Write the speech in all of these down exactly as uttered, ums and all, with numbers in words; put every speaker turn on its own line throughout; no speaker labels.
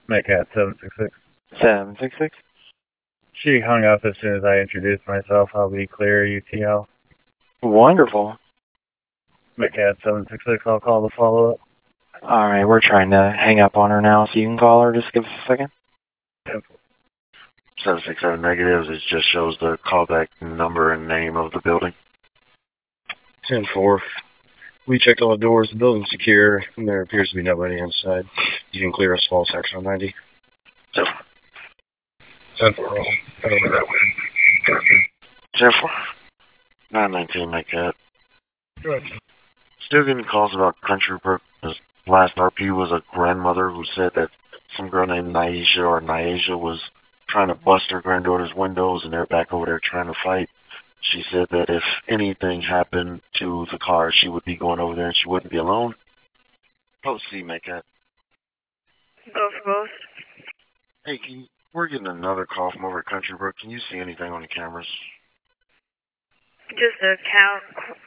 Metcat seven six six.
seven six six.
She hung up as soon as I introduced myself. I'll be clear, U T L.
Wonderful.
Metcat seven six six, I'll call the follow-up.
All right, we're trying to hang up on her now, so you can call her. Just give us a second.
seven six seven negatives. It just shows the callback number and name of the building.
ten four. We checked all the doors. The building's secure, and there appears to be nobody inside. You can clear a small section on ninety. ten four. I don't know that way.
ten four. nine nineteen, Metcat.
Go ahead.
Still getting calls about Country Brook. This last R P was a grandmother who said that some girl named Naisha or Naisha was trying to bust her granddaughter's windows, and they're back over there trying to fight. She said that if anything happened to the car, she would be going over there and she wouldn't be alone. Post C, Metcat.
Go for both.
Hey, can you, we're getting another call from over at Country Brook. Can you see anything on the cameras?
Just a count.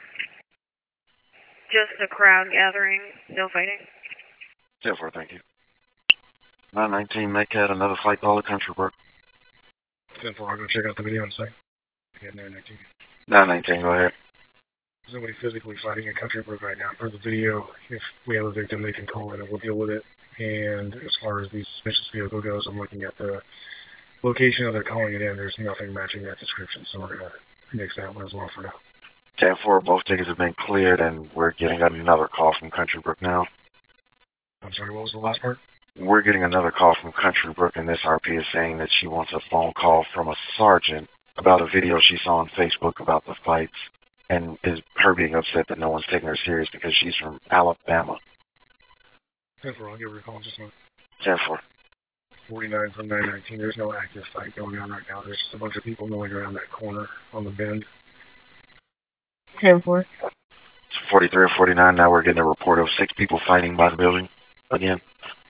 Just a crowd gathering. No fighting.
ten four, thank you. nine nineteen, Metcat, another fight call at Country Brook.
ten four, I'll go check out the video in a second. Yeah, nine nineteen.
nine nineteen, go ahead.
There's nobody physically fighting at Country Brook right now. For the video, if we have a victim, they can call in and we'll deal with it. And as far as the suspicious vehicle goes, I'm looking at the location of they're calling it in. There's nothing matching that description, so we're going to nix that one as well for now.
ten four, both tickets have been cleared, and we're getting another call from Country Brook now.
I'm sorry, what was the last part?
We're getting another call from Country Brook, and this R P is saying that she wants a phone call from a sergeant about a video she saw on Facebook about the fights, and is her being upset that no one's taking her serious because she's from Alabama.
ten four, I'll give her a call in just a moment.
ten four.
forty-nine from nine nineteen, there's no active fight going on right now. There's just a bunch of people milling around that corner on the bend.
ten four.
It's forty-three or forty-nine, now we're getting a report of six people fighting by the building again.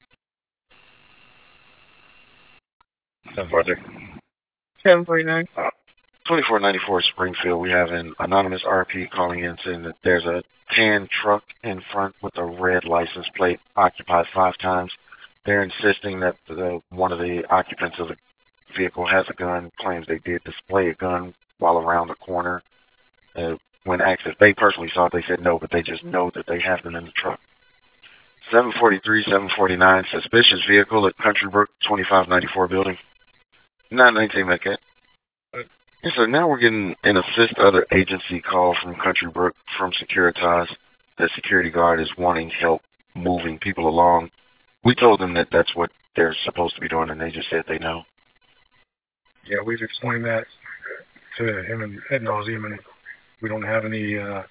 ten four, three.
seven forty-nine.
twenty-four ninety-four Springfield, we have an anonymous R P calling in saying that there's a tan truck in front with a red license plate occupied five times. They're insisting that the, one of the occupants of the vehicle has a gun, claims they did display a gun while around the corner. Uh, when asked if they personally saw it, they said no, but they just know that they have them in the truck. seven forty-three, seven forty-nine, suspicious vehicle at Country Brook, twenty-five ninety-four building. nine nineteen, Metcat. Yes, sir. Now we're getting an assist other agency call from Country Brook from Securitas. The security guard is wanting help moving people along. We told them that that's what they're supposed to be doing, and they just said they know.
Yeah, we've explained that to him and ad nauseum, and we don't have any uh,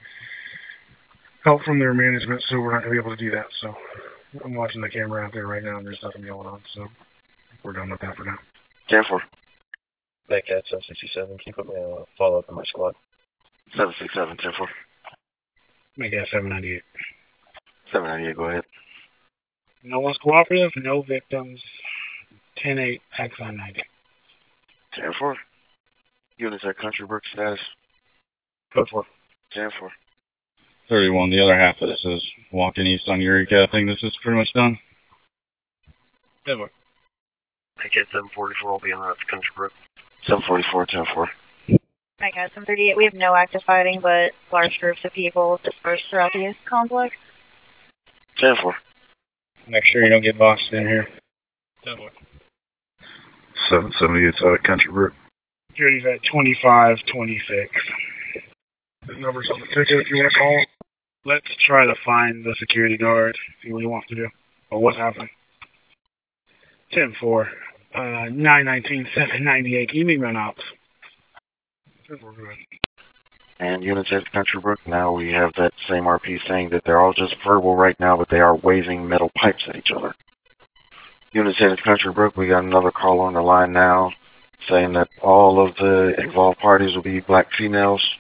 help from their management, so we're not going to be able to do that. So I'm watching the camera out there right now, and there's nothing going on, so we're done with that for now.
ten four.
Metcat seven sixty-seven, can you put me a follow-up in my squad?
seven six seven, ten four.
Metcat seven ninety-eight.
seven ninety-eight, go ahead.
No one's cooperative, no victims. ten eight, Axon ninety.
ten four. Units at Country Brook status.
Code four.
ten four.
thirty-one, the other half of this is walking east on Eureka. I think this is pretty much done.
ten four.
Metcat seven forty-four will be on route to Country Brook.
seven forty-four, ten four.
Metcat seven thirty-eight, we have no active fighting, but large groups of people dispersed throughout the complex.
ten four.
Make sure you don't get boxed in here. ten four. seven seventy-eight at Country Brook.
Security's at twenty-five twenty-six.
The number's on the ticket if you want to call.
Let's try to find the security guard, see what he wants to do, or what's happening. ten four. Uh, nine nineteen, seven ninety-eight. Can you meet me on ops?
ten four, go ahead.
And units at Country Brook, now we have that same R P saying that they're all just verbal right now, but they are waving metal pipes at each other. Units at Country Brook, we got another call on the line now saying that all of the involved parties will be black females.